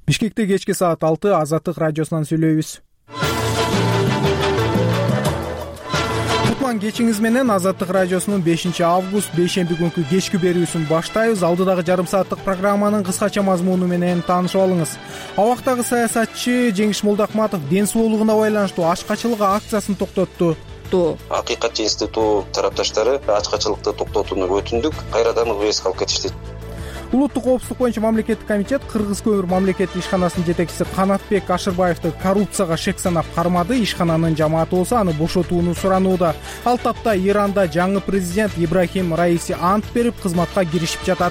Бишкекте кечки саат 6 Азаттык радиосунан сүйлөйбүз. Кутман кечиңиз менен Азаттык радиосунун 5-август бейшемби күнкү кечки берүүсүн баштайбыз. Алдыдагы жарым сааттык программанын кыскача мазмуну менен таанышып алыңыз. Абактагы саясатчы Жеңиш Молдокматов ден соолугуна байланыштуу ачкачылык акциясын токтотту. Акыйкат институту тарапташтары ачкачылыкты токтотууну өтүндүк. Кайрадан УЭС алып кетишти. Улуттук коопсуздук боюнча мамлекеттик комитет Кыргыз көмүр мамлекеттик ишканасынын жетекчиси Канатбек Ашырбаевди коррупцияга шек санап кармады. Ишкананын жамааты болсо аны бошотууну суранууда. Ал тапта Иранда жаңы президент Ибрахим Раиси ант берип кызматка киришип жатат.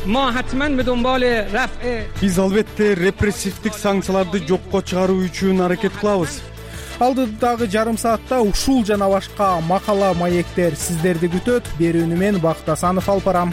Биз албетте репрессивдик санкцияларды жокко чыгаруу үчүн аракет кылабыз. Алдыдагы жарым саатта ушул жана башка макала маектер сиздерди күтөт. Берүүнү мен Бакыт Асанов алып барам.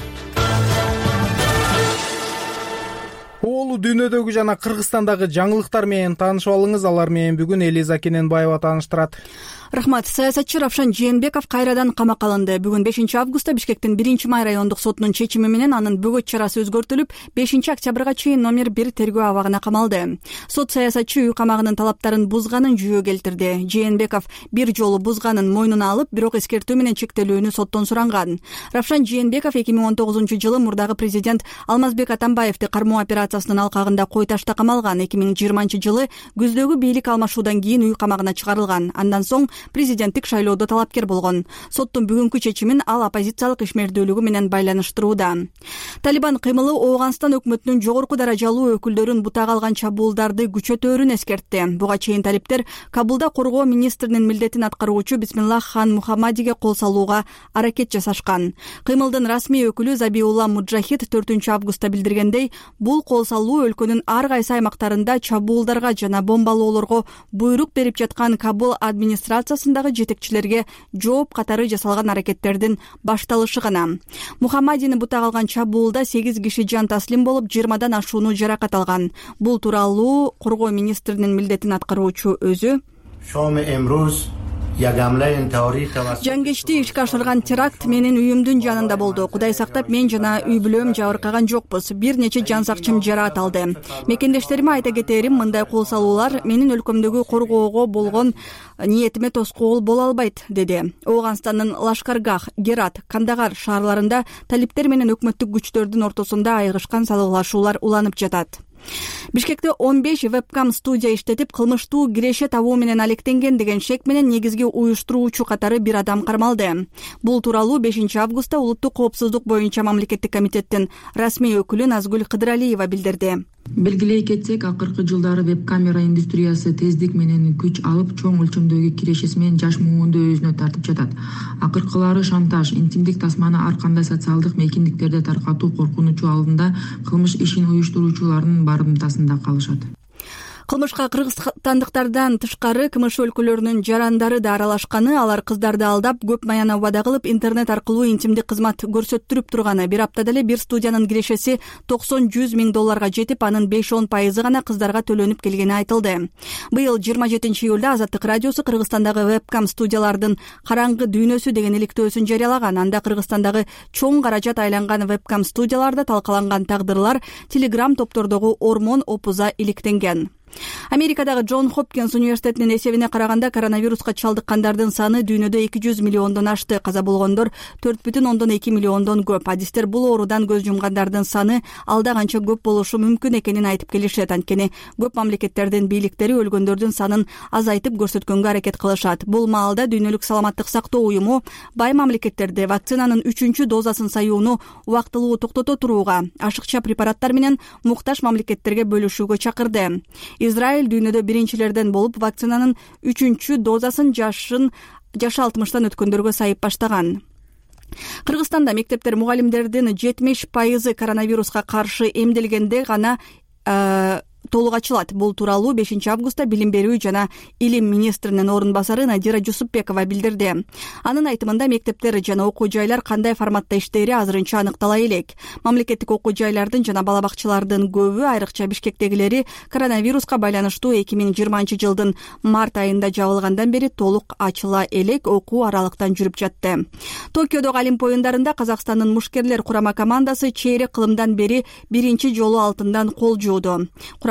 Оолу дүйнөдөгү жана Кыргызстандагы жаңылыктар менен таанышып алыңыз. Алар менен бүгүн Элиза Кененбаева тааныштырат. Рахмат. Саясатчы Равшан Жээнбеков кайрадан камакка алынды. Бүгүн 5-августта Бишкектин 1-май райондук сотунун чечими менен анын бөгөт чарасы өзгөртүлүп, 5-октябрга чейин номер 1 тергөө абагына камалды. Сот саясатчы үй камагынын талаптарын бузганын жүйө келтирди. Жээнбеков бир жолу бузганын мойнуна алып, бирок эскертүү менен чектелүүнү соттон суранган. Равшан Жээнбеков 2019-жылы мурдагы президент Алмазбек Атамбаевди кармоо операциясынын алкагында кой ташта камалган. 2020-жылы күздөгү бийлик алмашуудан кийин үй камагына чыгарылган. Андан соң президенттик шайлоодо талапкер болгон. Соттун бүгүнкү чечимин ал оппозициялык ишмердүүлүгү менен байланыштырууда. Талибан кыймылы Ооганстан өкмөтүнүн жогорку даражалуу өкүлдөрүн бутага алган чабуулдарды күчөтөөрүн эскертти. Буга чейин талиптер Кабулда коргоо министринин милдетин аткаруучу Бисмиллах хан Мухаммадиге кол салууга аракет жасашкан. Кыймылдын расмий өкүлү Забиулла Муджахид 4-августта билдиргендей, бул кол салуу өлкөнүн ар кайсы аймактарында чабуулдарга жана бомбалоолорго буйрук берип жаткан Кабул администрациясындагы жетекчилерге жооп катары жасалган аракеттердин башталышы гана. Мухаммадини бутага алган чабуулда 8 киши жан таслим болуп, 20дан ашууну жаракат алган. Бул тууралуу коргоо министринин милдетин аткаруучу өзү Жангечти ишке ашырган теракт менин үйүмдүн жанында болду. Кудай сактап, мен жана үй бүлөм жабыркаган жокпуз. Бир нече жан сакчым жараат алды. Мекендештериме айта кетерим, мындай кол салуулар менин өлкөмдөгү коргоого болгон ниетиме тоскоол боло албайт, деди. Ооганстандын Лашкаргах, Герат, Кандагар шаарларында талиптер менен өкмөттүк күчтөрдүн ортосунда айыгышкан салгылашуулар уланып жатат. Бишкекте 15 вебкам студия иштетип, кылмыштуу киреше табуу менен алектенген деген шек менен негизги уюштуруучу катары бир адам кармалды. Бул тууралуу 5-августта Улуттук коопсуздук боюнча мамлекеттик комитеттин расмий өкүлү Назгүл Кыдыралиева билдирди. Белгилей кетсек, акыркы жылдары веб-камера индустриясы тездик менен күч алып, чоң өлчөмдөгү кирешеси менен жаш муунду өзүнө тартып жатат. Акыркылары шантаж, интимдик тасманы ар кандай социалдык мейкиндиктерди таркатуу коркунучу алдында кылмыш ишин уюштуруучулардын барымтасында калышат. Кылмышка кыргызстандыктардан тышкары КМШ өлкөлөрүнүн жарандары да аралашканы, алар кыздарды алдап, көп маяна убада кылып, интернет аркылуу интимдик кызмат көрсөттүрүп турганы. Бир аптада эле бир студиянын кирешеси $90-100 миң жетип, анын 5-10% гана кыздарга төлөнүп келгени айтылды. Быйыл 27-июлда Азаттык радиосу Кыргызстандагы вебкам студиялардын караңгы дүйнөсү деген иликтөөсүн жарыялаган. Анда Кыргызстандагы чоң каражат айланган вебкам студияларда талкаланган тагдырлар Telegram топтордогу ормон опуза иликтенген. Америкадагы Джон Хопкинс университетинин эсебине караганда, коронавируска чалдыккандардын саны дүйнөдө 200 миллиондон ашты. Каза болгондор 4,2 миллиондон көп. Адистер бул оорудан көз жумгандардын саны алда канча көп болушу мүмкүн экенин айтып келишет. Анткени көп мамлекеттердин бийликтери өлгөндөрдүн санын азайтып көрсөткөнгө аракет кылышат. Бул маалда Дүйнөлүк саламаттык сактоо уюму бай мамлекеттерде вакцинанын 3-чү дозасын саюуну убактылуу токтото турууга, ашыкча препараттар менен муктаж мамлекеттерге бөлүшүүгө чакырды. Израиль дүйнөдө биринчилерден болуп, вакцинанын 3-чү дозасын жашы 60-тан өткөндөргө сайып баштаган. Кыргызстанда мектептер мугалимдердин 70% коронавируска каршы эмделгенде гана толук ачылат. Бул тууралуу 5-августта билим берүү жана илим министринин орун басары Надира Жусупбекова билдирди. Анын айтымында мектептер жана окуу жайлар кандай форматта иштери азырынча аныктала элек. Мамлекеттик окуу жайлардын жана балабакчалардын көбү, айрыкча Бишкектегилери, коронавируска байланыштуу 2020-жылдын март айында жабылгандан бери толук ачыла элек, окуу аралыктан жүрүп жатты. Токиодогу Олимп оюндарында Казакстандын мушкерлер курама командасы чейрек кылымдан бери биринчи жолу алтындан кол жууду. Курама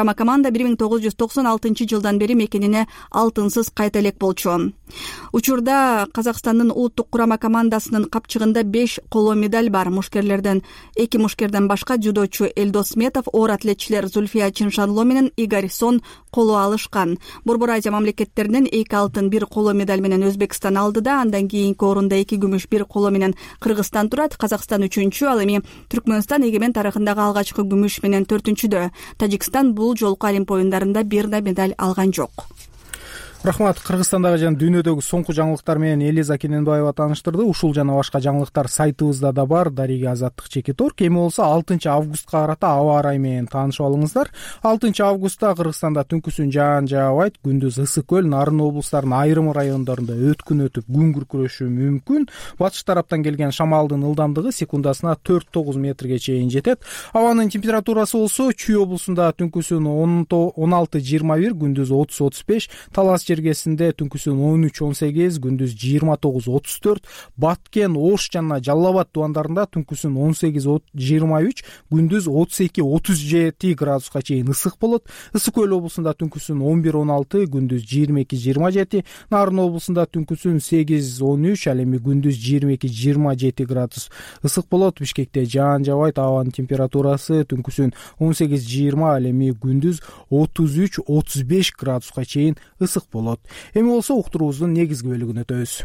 курама команда 1996 жылдан бери мекенине алтынсыз кайта элек болчу. Учурда Казакстандын улуттук курама командасынын капчыгында 5 коло медаль бар. Мушкерлерден 2 мушкерден башка джудочу Элдос Сметов, оор атлетчилер Зульфия Чиншанло менен Игорь Сон коло алышкан. Борбор Азия мамлекеттеринен 2 алтын 1 коло медаль менен Өзбекстан алды да, андан кийинки орунда 2 күмүш 1 коло менен Кыргызстан турат. Казакстан 3-чү, ал эми Түркмөнстан эгемен тарыхындагы алгачкы күмүш менен 4-чүдө. Тажикстан бул жолку Олимп оюндарында бир да медаль алган жок. Рахмат. Кыргызстандагы жана дүйнөдөгү соңку жаңылыктар менен Элиза Кененбаева тааныштырды. Ушул жана башка жаңылыктар сайтыбызда да бар. Дарига Азаттык /. Эми болсо 6 августка карата аба ырайы менен таанышып алыңыздар. 6 августта Кыргызстанда түнкүсүн жаан жаабайт, күндүз ысык көл, Нарын облустарынын айрым райондорунда өткүн өтүп күн күркүрөшү мүмкүн. Батыш тараптан келген шамалдын ылдамдыгы секундасына 4-9 метрге чейин жетет. Абанын температурасы болсо Чүй облусунда түнкүсүн 16-21, күндүз 30-35, Талас жергесинде түнкүсүн 13-18, күндүз 29-34, Баткен, Ош жана Жалал Абад тубандарында түнкүсүн 18-23, күндүз 32-37 градуска чейин ысык болот. Ысык көл облусунда түнкүсүн 11-16, күндүз 22-27, Нарын облусунда түнкүсүн 8-13, ал эми күндүз 22-27 градус ысык болот. Бишкекте жаан жаабайт, абанын температурасы түнкүсүн 18-20, ал эми күндүз 33-35 градуска чейин ысык болот. Эми болсо уктуруубуздун негизги бөлүгүнө өтөбүз.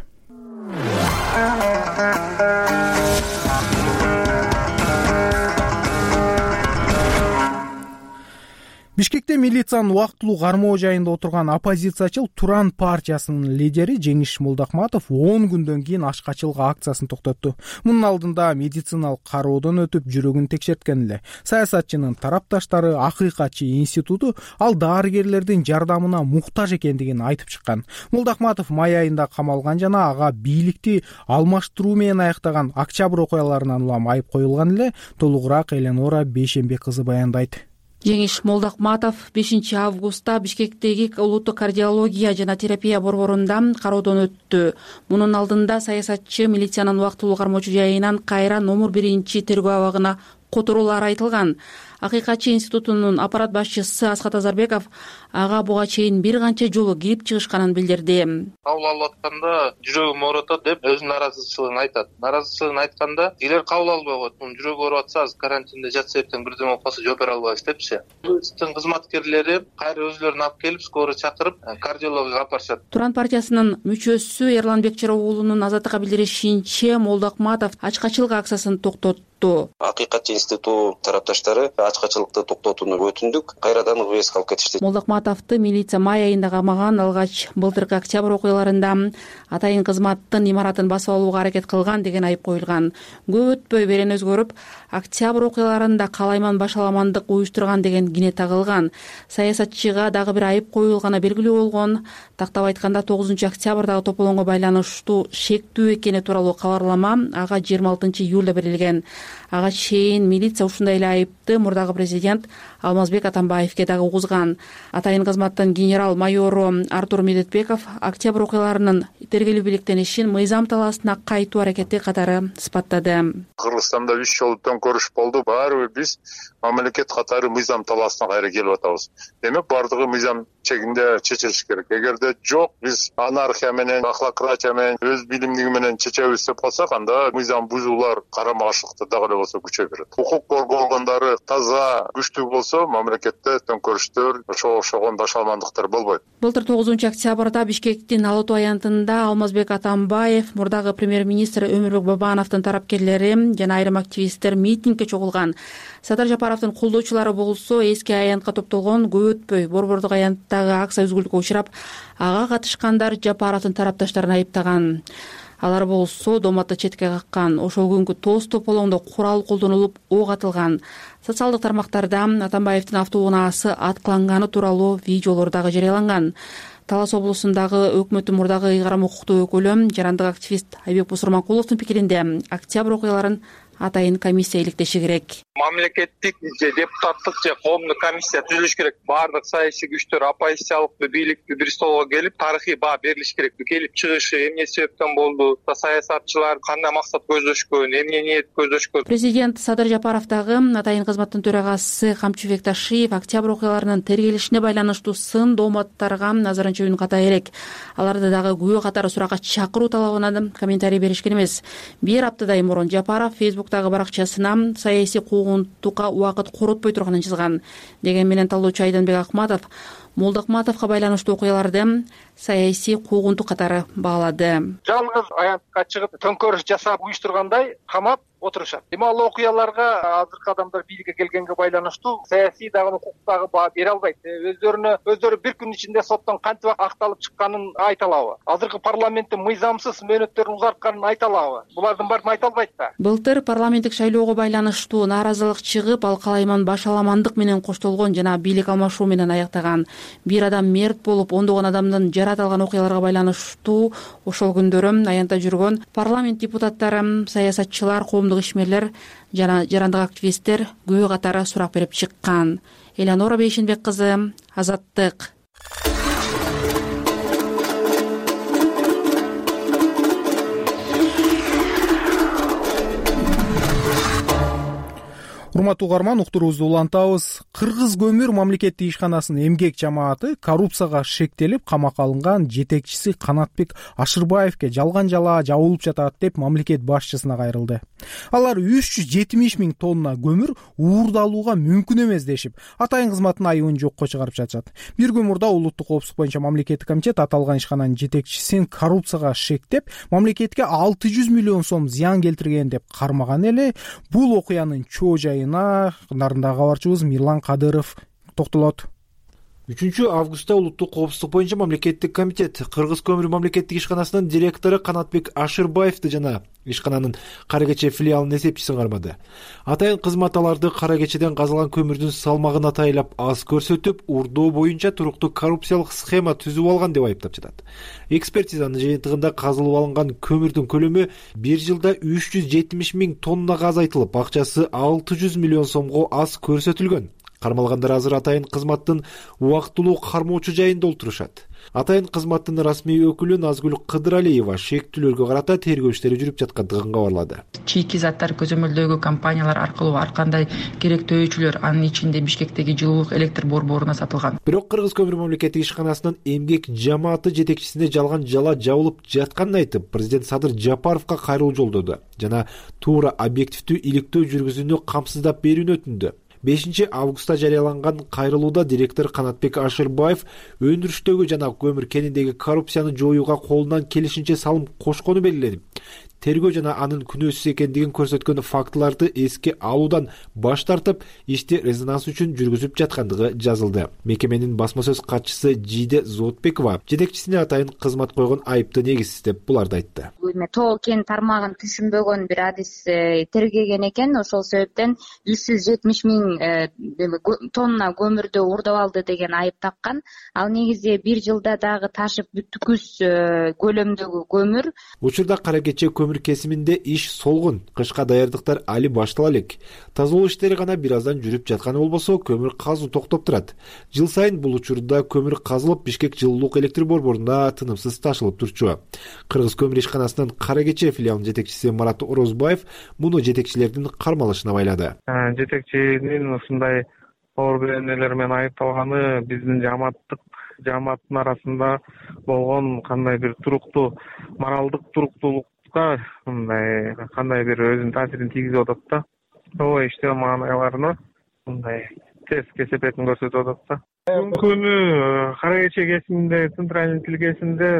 Бишкекте милициянын убактылуу кармоо жайында отурган оппозициячыл Туран партиясынын лидери Жеңиш Молдокматов 10 күндөн кийин ачкачылык акциясын токтотту. Мунун алдында медициналык кароодон өтүп жүрөгүн текшерткен эле. Саясатчынын тарапташтары Акыйкатчы институту ал дарыгерлердин жардамына муктаж экендигин айтып чыккан. Молдокматов май айында камалган жана ага бийликти алмаштыруу менен аяктаган октябрь окуяларынан улам айып коюлган эле. Толугураак Эленора Бейшембек кызы баяндайт. Жеңиш Молдокматов 5 августта Бишкектеги улуттук кардиология жана терапия борборунда кароодон өттү. Мунун алдында саясатчы милициянын убактылуу кармоочу жайынан кайра номер 1 тергөө абагына которуулар айтылган. Акыйкатчы институтунун аппарат башчысы Асхат Азарбеков ага буга чейин бир канча жолу кирип чыгышканын билдирди. Кабыл алып атканда жүрөгүм оорутат деп өзүнүн наразычылыгын айтат. Наразычылыгын айтканда, "Силер кабыл албай коет, мунун жүрөгү ооруп атса, карантинде жатса эртең бирдеме болуп калса жооп бере албайбыз" депчи. Милициянын кызматкерлери кайра өзүлөрүн алып келип, скорый чакырып, кардиологияга алып барышат. Туран партиясынын мүчөсү Эрлан Бекчара уулунун Азаттыкка билдиришинче, Молдокматов ачкачылык акциясын токтотту. Акыйкатчы институту тарапташтары ачкачылыкты токтотууну өтүндүк. Кайрадан УВС алып кетишти. Молдокматовду милиция май айында камаган. Алгач былтыркы октябрь окуяларында атайын кызматтын имаратын басып алууга аракет кылган деген айып коюлган. Көп өтпөй берен өзгөрүп, октябрь окуяларында калайман башаламандык уюштурган деген кине тагылган. Саясатчыга дагы бир айып коюлганы белгилүү болгон. Тактап айтканда 9 октябрдагы тополоңго байланыштуу шектүү экени тууралуу кабарлама ага 26 июлда берилген. Ага чейин милиция ушундай эле айыпты мурдагы президент Алмазбек Атамбаевке дагы угузган. Атайын кызматтын генерал майору Артур Медетбеков октябрь окуяларынын тергелүү бийликтенишин мыйзам талаасына кайтуу аракети катары сыпаттады. Кыргызстанда 3 жолу төңкөрүш болду. Баары биз мамлекет катары мыйзам талаасына кайра келип атабыз. Демек бардыгы мыйзам чегинде чечилиш керек. Эгерде жок, биз анархия менен, баклакратия менен, өз билимдиги менен чечебиз деп калсак, анда мыйзам бузуулар карама каршылыкта дагы эле болсо күчөй берет. Укук коргоо органдары таза, күчтүү болсо, мамлекетте төңкөрүштөр, ошого окшогон башаламандыктар болбойт. Былтыр 9 октябрда Бишкектин Алатуу аянтында Алмазбек Атамбаев, мурдагы премьер-министр Өмүрбек Бабановдун тарапкерлери жана айрым активисттер митингге чогулган. Сатар Жапаровдун колдоочулары болсо эски аянтка топтолгон. Көп өтпөй борбордук аянттагы акция үзгүлтүккө учурап, ага катышкандар Жапаровдун тарапташтарын айыптаган. Алар болсо доматты четке каккан. Ошол күнгү тоз тополоңдо курал колдонулуп ок атылган. Социалдык тармактарда Атамбаевдин автоунаасы аткыланганы тууралуу видеолор дагы жарыяланган. Талас облусундагы өкмөттүн мурдагы ыйгарым укуктуу өкүлү, жарандык активист Айбек Бусурманкуловдун пикиринде, октябрь окуяларын атайын комиссия иликтеши керек. Мамлекеттик же депутаттык же коомдук комиссия түзүлүш керек. Баардык саясий күчтөр оппозициялык бийликти бир столго келип, тарыхый баа берилиш керек. Келип чыгышы эмне себептен болду, саясатчылар кандай максат көздөшкөн, эмне ниет көздөшкөн. Президент Садыр Жапаров дагы атайын кызматтын төрагасы Камчы Бекташиев октябрь окуяларынын тергелишине байланыштуу сын дооматтарга назарын чөбүн ката керек. Аларды дагы күбө катары суракка чакыруу талабына комментарий беришкен эмес. Бир аптадай мурун Жапаров Фейсбуктагы баракчасына саясий куугунтукка убакыт коротпой турганын жазган. Деген менен талоочу Айданбек Акматов Молдокматовго байланыштуу окуяларды саясий куугунтук катары баалады. Жалгыз аянтка чыгып төңкөрүш жасап уюштургандай камап отурушат. Эми ал окуяларга азыркы адамдар бийликке келгенге байланыштуу саясий дагы укуктагы баа бере албайт. Өздөрү бир күн ичинде соттон кантип акталып чыкканын айта алабы? Азыркы парламенттин мыйзамсыз мөөнөттөрүн узартканын айта алабы? Булардын баарын айта албайт да. Былтыр парламенттик шайлоого байланыштуу нааразылык чыгып, ал калайман башаламандык менен коштолгон жана бийлик алмашуу менен аяктаган. Бир адам мерт болуп, ондогон адамдын жарат алган окуяларга байланыштуу ошол күндөрү аянтта жүргөн парламент депутаттары, саясатчылар, коомдук ишмерлер жана жарандык активисттер күбө катары сурак берип чыккан. Элеонора Бейшенбек кызы, Азаттык. Урматтуу угарман, уктуруубузду улантабыз. Кыргыз көмүр мамлекеттик ишканасынын эмгек жамааты коррупцияга шектелип камакка алынган жетекчиси Канатбек Ашырбаевке жалган жалаа жабылып жатат деп мамлекет башчысына кайрылды. Алар 370 000 тонна көмүр уурдалууга мүмкүн эмес дешип, атайын кызматтын айыбын жокко чыгарып жатышат. Бир күн мурда улуттук коопсуздук боюнча мамлекеттик комитет аталган ишкананын жетекчисин коррупцияга шектеп, мамлекетке 600 миллион сом зыян келтирген деп кармаган эле. Бул окуянын чоо жайы нарында кабарчыбыз Мирлан Кадыров токтолот. 3 августта улуттук коопсуздук боюнча мамлекеттик комитет Кыргыз көмүр мамлекеттик ишканасынын директору Канатбек Ашырбаевди жана ишкананын Кара Кече филиалынын эсепчисин кармады. Атайын кызмат аларды Кара Кечеден казылган көмүрдүн салмагын атайлап аз көрсөтүп, урдоо боюнча туруктуу коррупциялык схема түзүп алган деп айыптап жатат. Экспертизанын жыйынтыгында казылып алынган көмүрдүн көлөмү 1 жылда 370 000 тоннага азайтылып, акчасы 600 миллион сомго аз көрсөтүлгөн. Кармалгандар азыр атайын кызматтын убактылуу кармоочу жайында олтурушат. Атайын кызматтын расмий өкүлү Назгүл Кыдыралиева шектүүлөргө карата тергөө иштери жүрүп жаткандыгын кабарлады. Чийки заттар көзөмөлдөгү компаниялар аркылуу ар кандай керектүү өчүлөр, анын ичинде Бишкектеги жылуулук электр борборуна сатылган. Бирок Кыргыз көмүр мамлекеттик ишканасынын эмгек жамааты жетекчисине жалган жала жабылып жатканын айтып, президент Садыр Жапаровго кайрылуу жолдоду жана туура объективдүү иликтөө жүргүзүүнү камсыздап берүүнү өтүндү. 5 августта жарыяланган кайрылууда директор Канатбек Ашырбаев өндүрүштөгү жана көмүр кениндеги коррупцияны жоюуга колунан келишинче салым кошкону белгиледи. Тергөө жана анын күнөөсүз экендигин көрсөткөн фактыларды эске алуудан баш тартып, ишти резонанс үчүн жүргүзүп жаткандыгы жазылды. Мекеменин басма сөз катчысы Жиде Зотбекова жетекчисине атайын кызмат койгон айыпты негизсиз деп буларды айтты. Тоо кен тармагын түшүнбөгөн бир адис тергеген экен, ошол себептен 370 000 тонна көмүрдү уурдап алды деген айып таккан. Ал негизи бир жылда дагы ташып бүткүс көлөмдөгү көмүр. Учурда Кара Кече көмүр кесиминде иш солгун. Кышка даярдыктар али баштала элек. Тазалоо иштери гана бир аздан жүрүп жатканы болбосо, көмүр казуу токтоп турат. Жыл сайын бул учурда көмүр казылып, Бишкек жылуулук электр борборуна тынымсыз ташылып турчу. Кыргыз көмүр ишканасынын Кара Кече филиалынын жетекчиси Марат Орозбаев муну жетекчилердин кармалышына байлады. Жетекчинин ушундай оор беренелер менен айыпталганы биздин жамааттын арасында болгон кандай бир туруктуу моралдык туруктуулукка мындай кандай бир өзүнүн таасирин тийгизип атат да. Ой, иштөө маанайларына мындай терс кесепетин көрсөтүп атат да. Күнү Кара Кече кесиминде, центральный тилкесинде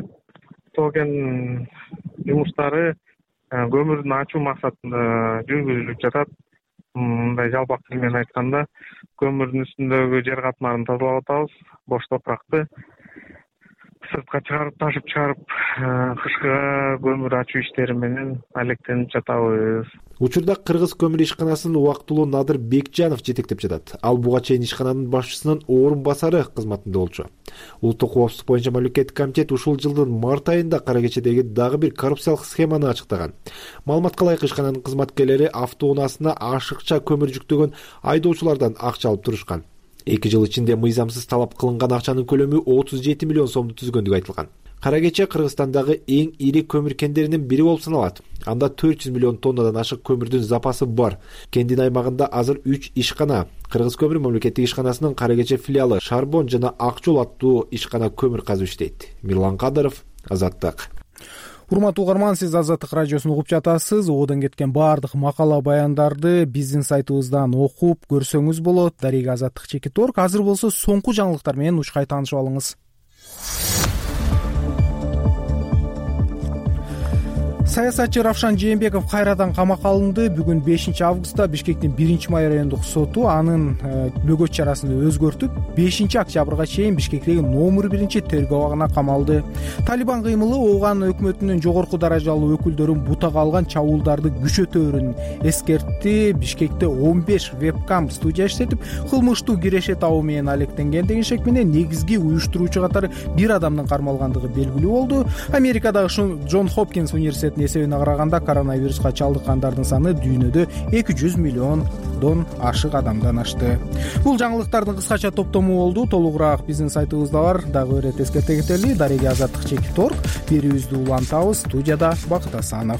токен жумуштары көмүрдүн ачуу максатында жүргүзүлүп жатат. Мындай жалпак тил менен айтканда, көмүрдүн үстүндөгү жер катмарын тазалап атабыз, бош топуракты. сыртка чыгарып ташып чыгарып кышкыга көмүр ачуу иштери менен алектенип жатабыз. Учурда Кыргыз көмүр ишканасынын убактылуу Надыр Бекжанов жетектеп жатат. Ал буга чейин ишкананын башчысынын орун басары кызматында болчу. Улуттук коопсуздук боюнча мамлекеттик комитет ушул жылдын март айында Кара Кечедеги дагы бир коррупциялык схеманы ачыктаган. Маалыматка ылайык ишкананын кызматкерлери автоунаасына ашыкча көмүр жүктөгөн айдоочулардан акча алып турушкан. 2 жыл ичинде мыйзамсыз талап кылынган акчанын көлөмү 37 миллион сомду түзгөндүгү айтылган. Кара Кече Кыргызстандагы эң ири көмүр кендеринин бири болуп саналат. Анда 400 миллион тоннадан ашык көмүрдүн запасы бар. Кендин аймагында азыр 3 ишкана, Кыргыз көмүр мамлекеттик ишканасынын Кара Кече филиалы Шарбон жана Акчол аттуу ишкана көмүр казып иштейт. Мирлан Кадыров, Азаттык. Урматтуу угарман, сиз Азаттык радиосун угуп жатасыз. Одон кеткен баардык макала баяндарды биздин сайтыбыздан окуп көрсөңүз болот. Дарега Азаттык Чекиторг. Азыр болсо соңку жаңылыктар менен учкай таанышып алыңыз. Саясатчы Равшан Жээнбеков кайрадан камакка алынды. Бүгүн 5 августта Бишкектин 1-май райондук соту анын бөгөт чарасын өзгөртүп, 5 октябрга чейин Бишкектеги номер 1 тергөө абагына камалды. Талибан кыймылы Ооган өкмөтүнүн жогорку даражалуу өкүлдөрүн бутага алган чабуулдарды күчөтөөрүн эскертти. Бишкекте 15 вебкам студия иштетип, кылмыштуу киреше табуу менен алектенген деген шек менен негизги уюштуруучу катары бир адамдын кармалгандыгы белгилүү болду. Америкадагы Джон Хопкинс университетинин эсебине караганда коронавируска чалдыккандардын саны дүйнөдө 200 миллиондон ашык адамдан ашты. Бул жаңылыктардын кыскача топтому болду. Толугураак биздин сайтыбызда бар. Дагы бир эскерте кетели. Дарега Азаттык Чекиторг. Берүүбүздү улантабыз. Студияда Бакыт Асанов.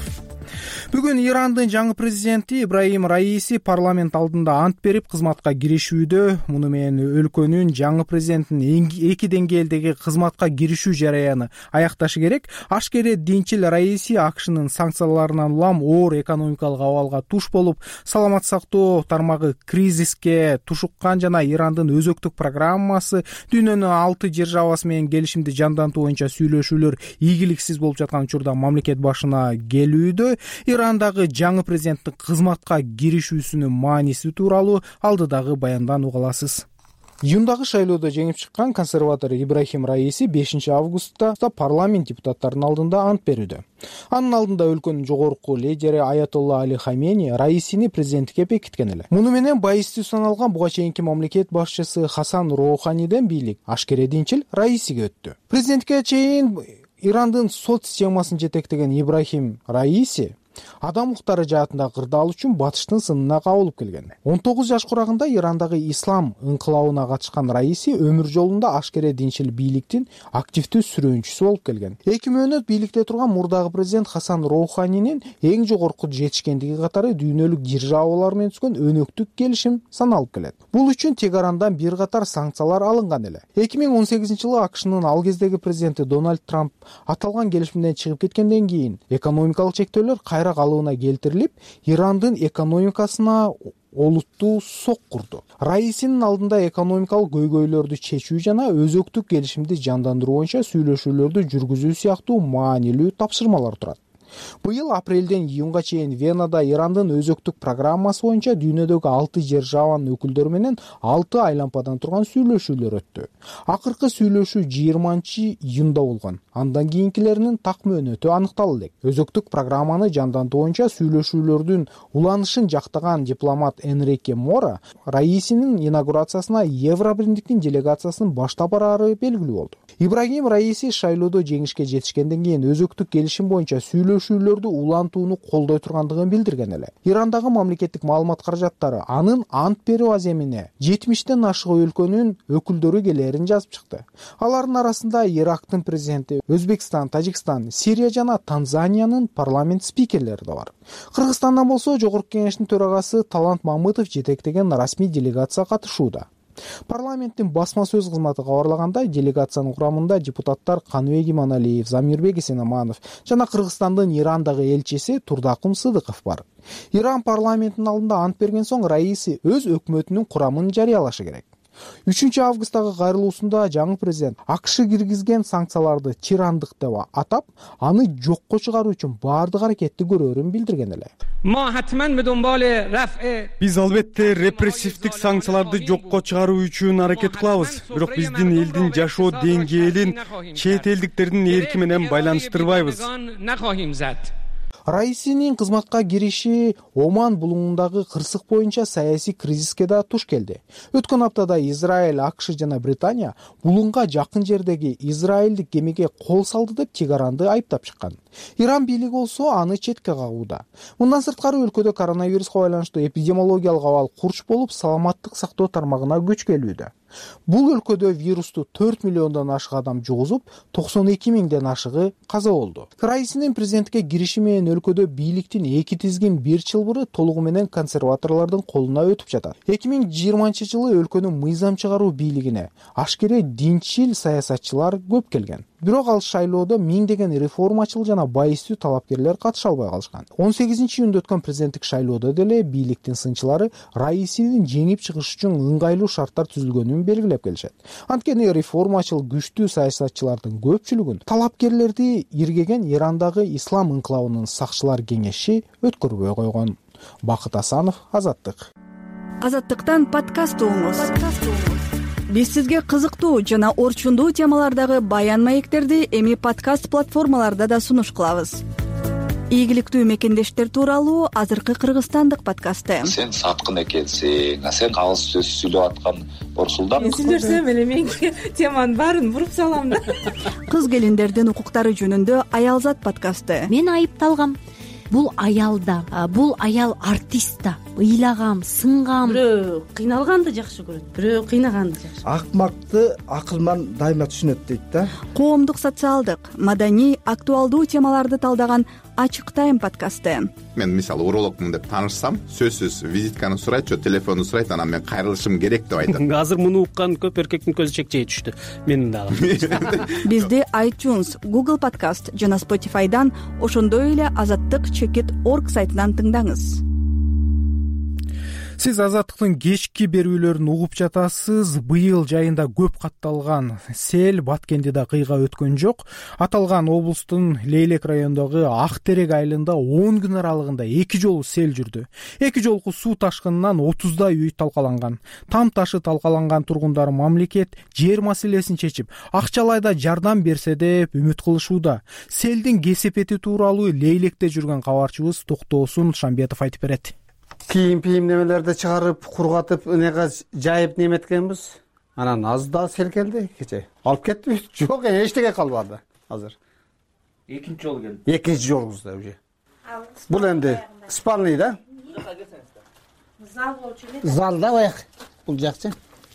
Бүгүн Ирандын жаңы президенти Ибрахим Раиси парламент алдында ант берип кызматка киришүүдө. Муну менен өлкөнүн жаңы президентинин эки деңгээлдеги кызматка киришүү жараяны аякташы керек. Ашкере Динчил Раиси АКШнын санкцияларынан улам оор экономикалык абалга туш болуп, саламат сактоо тармагы кризиске тушуккан жана Ирандын өзөктүк программасы дүйнөнүн 6 державасы менен келишимди жандантуу боюнча сүйлөшүүлөр ийгиликсиз болуп жаткан учурда мамлекет башына келүүдө. Ирандагы жаңы президенттин кызматка киришүүсүнүн мааниси тууралуу алдыдагы баяндан уга аласыз. Июндагы шайлоодо жеңип чыккан консерватор Ибрахим Раиси 5 августта парламент депутаттарынын алдында ант берүүдө. Анын алдында өлкөнүн жогорку лидери Аятолла Али Хамени Раисини президенттикке бекиткен эле. Муну менен байыстуу саналган буга чейинки мамлекет башчысы Хасан Роуханиден бийлик Ашкере Динчил Раисиге өттү. Президенттикке чейин Ирандын сот системасын жетектеген Ибрахим Раиси адам укуктары жаатында кырдаал үчүн батыштын сынына кабылып келген. 19 жаш курагында Ирандагы ислам инкылабына катышкан Раиси өмүр жолунда Ашкере Динчил бийликтин активдүү сүрөөнчүсү болуп келген. 2 мөөнөт бийликте турган мурдагы президент Хасан Роуханинин эң жогорку жетишкендиги катары дүйнөлүк державалар менен түзгөн өнөктүк келишим саналып келет. Бул үчүн Тегарандан бир катар санкциялар алынган эле. 2018-жылы АКШнын ал кездеги президенти Дональд Трамп аталган келишимден чыгып кеткенден кийин экономикалык чектөөлөр кайра калыбына келтирилип, Ирандын экономикасына олуттуу сок курду. Раисинин алдында экономикалык көйгөйлөрдү чечүү жана өзөктүк келишимди жандандыруу боюнча сүйлөшүүлөрдү жүргүзүү сыяктуу маанилүү тапшырмалар турат. Быйыл апрелден июнга чейин Венада Ирандын өзөктүк программасы боюнча дүйнөдөгү 6 державанын өкүлдөрү менен 6 айлампадан турган сүйлөшүүлөр өттү. Акыркы сүйлөшүү 20-июнда болгон. Андан кийинкилеринин так мөөнөтү аныкталды элек. Өзөктүк программаны жандантуу боюнча сүйлөшүүлөрдүн уланышын жактаган дипломат Энрике Мора Раисинин инаугурациясына Евробиримдиктин делегациясынын баштап бараары белгилүү болду. Ибрахим Раиси шайлоодо жеңишке жетишкенден кийин өзөктүк келишим боюнча сүйлөшүүлөрдү улантууну колдой тургандыгын билдирген эле. Ирандагы мамлекеттик маалымат каражаттары анын ант берүү аземине 70тен ашык өлкөнүн өкүлдөрү келерин жазып чыкты. Алардын арасында Ирактын президенти, Өзбекстан, Тажикстан, Сирия жана Танзаниянын парламент спикерлери да бар. Кыргызстандан болсо Жогорку кеңештин төрагасы Талант Мамытов жетектеген расмий делегация катышууда. Парламенттин басма сөз кызматы кабарлагандай, делегациянын курамында депутаттар Каныбек Иманалиев, Замирбек Эсенаманов жана Кыргызстандын Ирандагы элчиси Турдакым Сыдыков бар. Иран парламентинин алдында ант берген соң Раиси өз өкмөтүнүн курамын жарыялашы керек. 3 августтагы кайрылуусунда жаңы президент АКШ киргизген санкцияларды тирандык деп атап, аны жокко чыгаруу үчүн баардык аракетти көрөөрүн билдирген эле. Биз албетте репрессивдик санкцияларды жокко чыгаруу үчүн аракет кылабыз. Бирок биздин элдин жашоо деңгээлин чет элдиктердин эрки менен байланыштырбайбыз. Раисинин кызматка кириши Оман булуңундагы кырсык боюнча саясий кризиске да туш келди. Өткөн аптада Израиль, АКШ жана Британия булуңга жакын жердеги израилдик кемеге кол салды деп Тегаранды айыптап чыккан. Иран бийлиги болсо аны четке кагууда. Мындан сырткары өлкөдө коронавируска байланыштуу эпидемиологиялык абал курч болуп, саламаттык сактоо тармагына көч келүүдө. Бул өлкөдө вирусту 4 миллиондон ашык адам жугузуп, 92 миңден ашыгы каза болду. Раисинин президентке кириши менен өлкөдө бийликтин эки тизгин бир чылбыры толугу менен консерваторлордун колуна өтүп жатат. 2020-жылы өлкөнүн мыйзам чыгаруу бийлигине ашкере динчил саясатчылар көп келген. Бирок ал шайлоодо миңдеген реформачыл жана байыстуу талапкерлер катыша албай калышкан. 18-июнда өткөн президенттик шайлоодо деле бийликтин сынчылары Раисинин жеңип чыгыш үчүн ыңгайлуу шарттар түзүлгөнүн белгилеп келишет. Анткени реформачыл күчтүү саясатчылардын көпчүлүгүн талапкерлерди иргеген Ирандагы ислам инкилабынын сакчылар кеңеши өткөрбөй койгон. Бакыт Асанов, Азаттык. Азаттыктан подкаст угуңуз. Биз сизге кызыктуу жана орчундуу темалардагы баян маектерди эми подкаст платформаларда да сунуш кылабыз. Ийгиликтүү мекендештер тууралуу азыркы кыргызстандык подкасты. Сен саткын экенсиң, сен калыс сөз сүйлөп аткан Борсулдан. Мен сүйлөсөм эле мен теманын баарын буруп салам да. Кыз келиндердин укуктары жөнүндө Аялзат подкасты. Мен айыпталгам. Бул аял да, бул аял артист да. Ыйлагам, сынгам. Бирөө кыйналганды жакшы көрөт, бирөө кыйнаганды жакшы. Акмакты акылман дайыма түшүнөт дейт да. Коомдук, социалдык, маданий, актуалдуу темаларды талдаган Ачык тайм подкасты. Мен мисалы урологмун деп таанышсам, сөзсүз визитканы сурайт, же телефонду сурайт, анан мен кайрылышым керек деп айтат. Азыр муну уккан көп эркектин көзү чекчей түштү. Менин дагы. Бизди iTunes, Google Podcast жана Spotify'дан, ошондой эле azattik.org сайтынан тыңдаңыз. Сиз Азаттыктын кечки берүүлөрүн угуп жатасыз. Быйыл жайында көп катталган сел Баткендиде кыйга өткөн жок. Аталган облустун Лейлек районундагы Ак Терек айылында 10 күн аралыгында 2 жолу сел жүрдү. 2 жолку суу ташкынынан 30дай үй талкаланган. Там ташы талкаланган тургундар мамлекет жер маселесин чечип, акчалайда жардам берсе деп үмүт кылышууда. Селдин кесепети тууралуу Лейлекте жүргөн кабарчыбыз Токтоосун Шамбетов айтып берет. Кийим немелерди чыгарып, кургатып, энеге жайып неметкенбиз. Анан аз да сел келди кече. Алып кетти. Жок, эчтеке калбады азыр. Экинчи жолу келди. Экинчи жолубузда уже. Бул энди спальный да. Зал болчу эле. Залда аяк. Бул жакчы.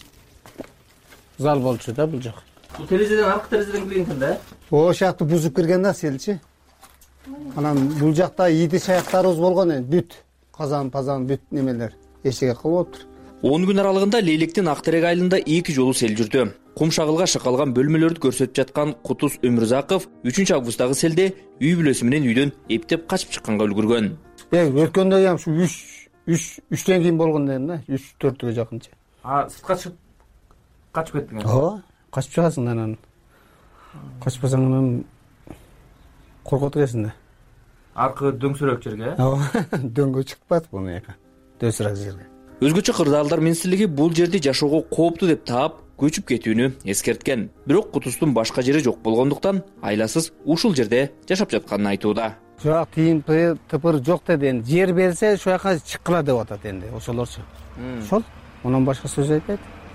Зал болчу да бул жак. Бул терезеден, аркы терезеден кирген да? О шакты бузуп кирген да селчи. Анан бул жакта ийди чаяктарыбыз болгон энд бүт. Казан бүт немелер эчеге кылыптыр. 10 күн аралыгында Лейлектин Ак Терек айылында 2 жолу сел жүрдү. Кум шагылга шакалган бөлмөлөрдү көрсөтүп жаткан Кутуз Өмүрзаков 3 августтагы селде үй бүлөсү менен үйдөн эптеп качып чыкканга үлгүргөн. Өткөндө ham şu 3тен кийин болгон дейм да, 3-4гө жакынча. Сыртка чыгып качып кеттиң. Качып чыгасың анан. Качпасаң анан коркот келесиң да. Аркы дөңсөрөк жерге? Дөңгө чыкпайт буну яка. Дөңсөрөк жерге. Өзгөчө кырдаалдар министрлиги бул жерди жашоого кооптуу деп таап, көчүп кетүүнү эскерткен. Бирок Кутуздун башка жери жок болгондуктан айласыз ушул жерде жашап жатканын айтууда. Жок, тыйын тыпыр жок деди. Жер берсе, ошо жака чыккыла деп атат энди, ошолорчу. Ошол, анан башка сөз айтпайт.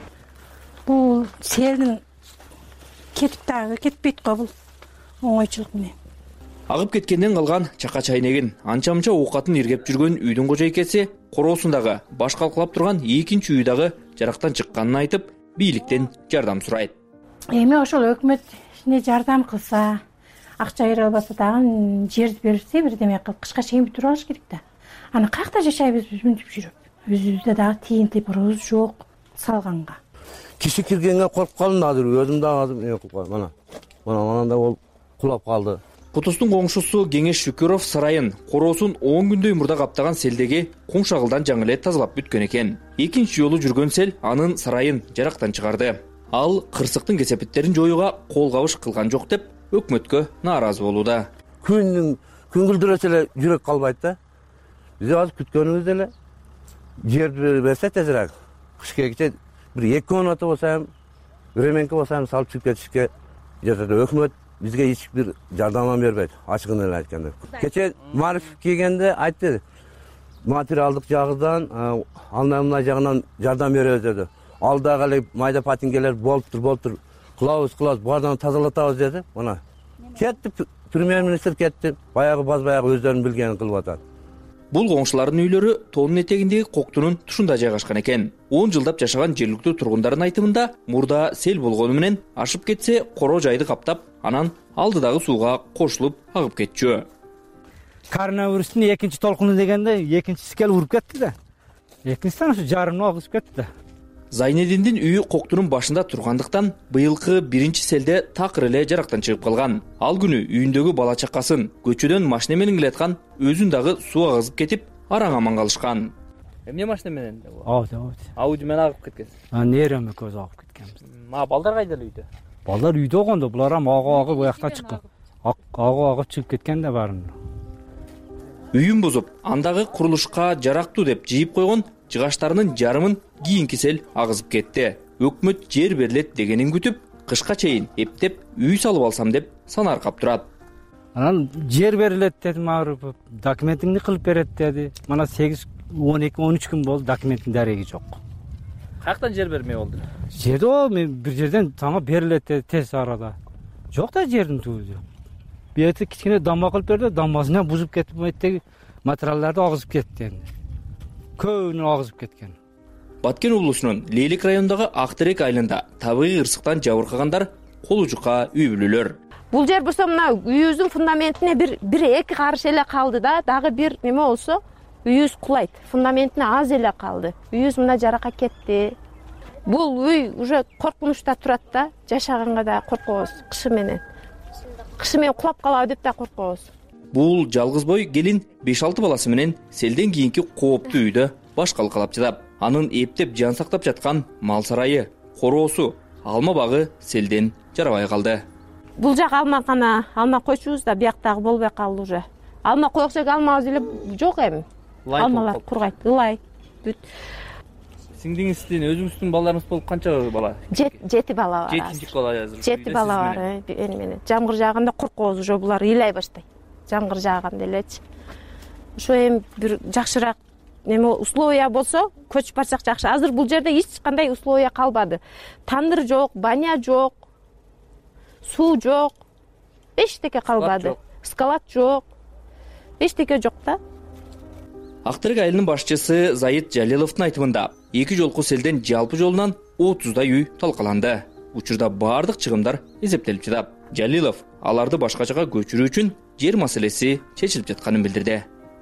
Бул селдин кетип дагы кетпейт го бул. Оңойчулук менен. Агып кеткенден калган чака чайнегин, анча-мынча оокатын иргеп жүргөн үйдүн кожойкеси короосундагы баш калкалап турган экинчи үй дагы жарактан чыкканын айтып, бийликтен жардам сурайт. Эми ошол өкмөт жардам кылса, акча бере албаса дагы жерди берсе, бирдеме кылып кышка чейин бүтүрүп алыш керек да. Аны каякта жашайбыз биз мынтип жүрүп? Өзүбүздө дагы тыйын тыпырыбыз жок салганга. Киши киргенге коркуп калдым, азыр өзүм дагы эме кылып калдым. Мана да ол кулап калды. Кутустун коңшусу Кеңеш Шүкүров сарайын, короосун 10 күндөй мурда каптаган селдеги кум шагылдан жаңы эле тазалап бүткөн экен. Экинчи жолу жүргөн сел анын сарайын жарактан чыгарды. Ал кырсыктын кесепеттерин жоюуга кол кабыш кылган жок деп өкмөткө нааразы болууда. Күн күлдүрөсө эле жүрөк калбайт да. Биз азыр күткөнүбүз эле жерди берсе тезирээк. Кыш келгиче бир 2 комната болсо ham, временке болсо ham салып чыгып кетишке жатат. Өкмөт бизге эч бир жардам бербейт, ачыгын эле айтканда. Кече Мариф келгенде айтты, материалдык жагынан, андай жагынан жардам беребиз деди. Ал дагы эле майда патингелер болуптур, кылабыз, бардыгын тазалатабыз деди. Мына кетти, премьер-министр кетти, баягы өздөрүнүн билгенин кылып атат. Бул коңшулардын үйлөрү тоонун этегиндеги Коктунун тушунда жайгашкан экен. 10 жылдап жашаган жергиликтүү тургундардын айтымында, мурда сел болгону менен ашып кетсе, короо жайды каптап, анан алдыдагы сууга кошулуп агып кетчү. Коронавирустун экинчи толкуну дегенде экинчиси келип уруп кетти да. Экинчисинен ушу жарымын агып кетти да. Зайнединдин үйү Коктунун башында тургандыктан быйылкы биринчи селде такыр эле жарактан чыгып калган. Ал күнү үйүндөгү бала чакасын көчөдөн машина менен келаткан өзүн дагы суу агызып кетип, араң аман калышкан. Эмне машина менен? Ауди менен агып кеткен. Нерем экөөбүз агып кеткенбиз. Балдар кайда эле үйдө? Балдар үйдө болгондо, булар ham агып бияктан чыккан. Агып чыгып кеткен да баарын. Үйүн бузуп, андагы курулушка жарактуу деп жыйып койгон жыгаштарынын жарымын кийинки сел агызып кетти. Өкмөт жер берилет дегенин күтүп, кышка чейин эптеп үй салып алсам деп санаркап турат. Анан жер берилет деди, мага документиңди кылып берет деди. Мана 8, 12, 13 күн болду, документтин дареги жок. Каяктан жер бермей болду? Жерди мен бир жерден сага берилет деди тез арада. Жок да жердин түбү. Бияты кичине дамба кылып берди, дамбасына бузуп кетип, меттеги материалдарды агызып кетти. Көөнү агызып кеткен. Баткен облусунун Лейлик районундагы Актерек айылында табигый ырсыктан жабыркагандар колу жука үй бүлөлөр. Бул жер болсо мына үйүбүздүн фундаментине бир эки карыш эле калды да, дагы бир неме болсо үйүбүз кулайт. Фундаментине аз эле калды. Үйүбүз мына жарака кетти. Бул үй уже коркунучта турат да, жашаганга да коркобуз кышы менен. Кышы менен кулап калабы деп да коркобуз. Бул жалгыз бой келин 5-6 баласы менен селден кийинки кооптуу үйдө баш калкалап жатат. Анын эптеп жан сактап жаткан мал сарайы, короосу, алма багы селден жарабай калды. Бул жак алмакана, алма койчубуз да бияктагы болбой калды уже. Алма коекчек алмабыз эле жок эми. Алмалар кургайт, ылай. Бүт. Сиңдиңиздин, өзүңүздүн балдарыңыз болуп канча бала? 7 бала бар. 7 бала азыр. 7 бала бар, эми менен. Жамгыр жааганда коркобуз, уже булар ыйлай баштайт. Жамгыр жааганда элечи. Ошо эми бир жакшыраак неме условия болсо, көчүп барсак жакшы. Азыр бул жерде эч кандай условия калбады. Тандыр жок, баня жок, суу жок, эчтеке калбады. Скалат жок, эчтеке жок да. Актерек айылынын башчысы Заид Жалиловдун айтымында, 2 жолку селден жалпы жолунан 30дай үй талкаланды. Учурда бардык чыгымдар эсептелип жатат. Жалилов аларды башка жака көчүрүү үчүн жер маселеси чечилип жатканын билдирди.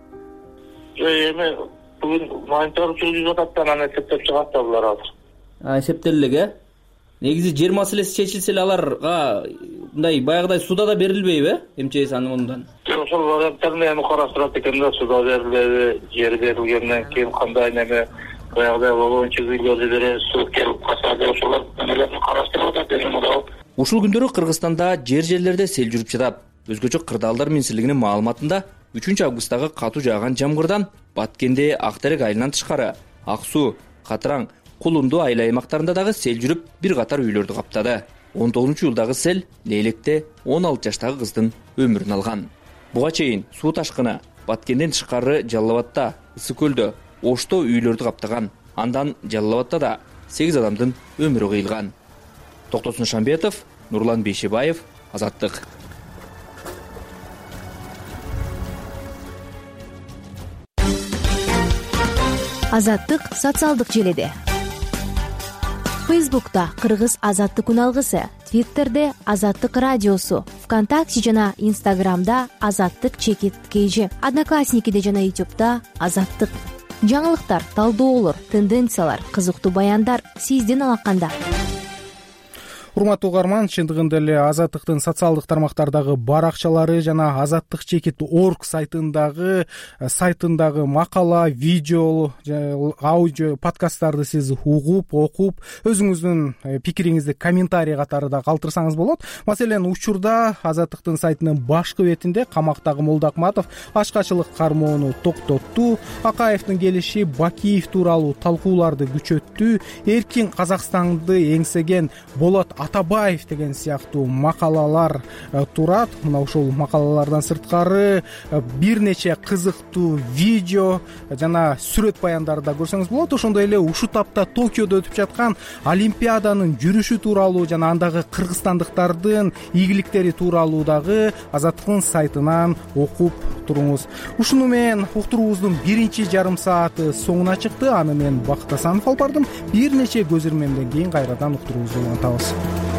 Эми бүгүн монитор жүргүзүп атат, анан эсептеп чыгат да булар азыр. Эсептелди. Негизи жер маселеси чечилсе эле аларга мындай баягыдай суда да берилбейби? МЧС андан. Ошол варианттарды эми караштырат экен да, суда берилбейби, жер берилгенден кийин кандай неме баягыдай болгончу үйлөрдү беребиз, суу келип калса деп ошолор эмелерин караштырып атат эми. Ушул күндөрү Кыргызстанда жер-жерлерде сел жүрүп жатат. Өзгөчө Кырдаалдар министрлигинин маалыматында 3-августтагы катуу жааган жамгырдан Баткенде Актерек айылынан тышкары Ак Суу, Катыраң, Кулунду айыл аймактарында дагы сел жүрүп, бир катар үйлөрдү каптады. 19-жылдагы сел Лейликте 16 жаштагы кыздын өмүрүн алган. Буга чейин суу ташкыны Баткенден тышкары Жалал Абадта, Ысык көлдө, Ошто үйлөрдү каптаган. Андан Жалал Абадта да 8 адамдын өмүрү кыйылган. Токтосун Шамбетов, Нурлан Бейшебаев, Азаттык. Азаттык социалдык желеде. Фейсбукта Кыргыз Азаттык үналгысы, Твиттерде Азаттык радиосу, ВКонтакте жана Инстаграмда Азаттык_KG, Одноклассникиде жана Ютубта Азаттык. Жаңылыктар, талдоолор, тенденциялар, кызыктуу баяндар сиздин алаканда. урматтуу угарман, чындыгында эле Азаттыктын социалдык тармактардагы баракчалары жана Азаттык чекит орг сайтындагы макала, видео, аудио подкасттарды сиз угуп, окуп, өзүңүздүн пикириңизди комментарий катары да калтырсаңыз болот. Маселен, учурда Азаттыктын сайтынын башкы бетинде камактагы Молдоакматов ачкачылык кармоону токтотту, Акаевдин келиши Бакиев тууралуу талкууларды күчөттү, эркин Казакстанды эңсеген Болот Атабаев деген сыяктуу макалалар турат. Мына ушул макалалардан сырткары бир нече кызыктуу видео жана сүрөт баяндарды да көрсөңүз болот. Ошондой эле ушул тапта Токиодо өтүп жаткан Олимпиаданын жүрүшү тууралуу жана андагы кыргызстандыктардын ийгиликтери тууралуу дагы Азаттыктын сайтынан окуп туруңуз. Ушуну менен уктуруубуздун биринчи жарым сааты соңуна чыкты. Аны мен Бакыт Асанов алып бардым. Бир нече көз ирмемден кийин кайрадан уктуруубузду улантабыз.